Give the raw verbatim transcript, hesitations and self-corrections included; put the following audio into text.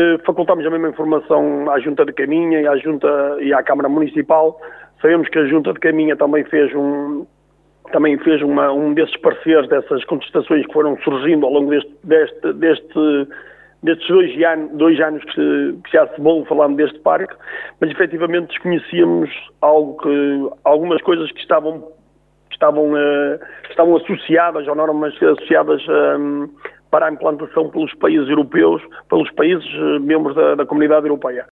facultámos a mesma informação à Junta de Caminha e à Junta e à Câmara Municipal. Sabemos que a Junta de Caminha também fez um também fez uma, um desses pareceres, dessas contestações que foram surgindo ao longo deste, deste, deste, destes dois anos, dois anos que, que já se vão falando deste parque, mas efetivamente desconhecíamos algo que, algumas coisas que estavam, que estavam, uh, que estavam associadas, ou normas associadas um, para a implantação pelos países europeus, pelos países uh, membros da, da Comunidade Europeia.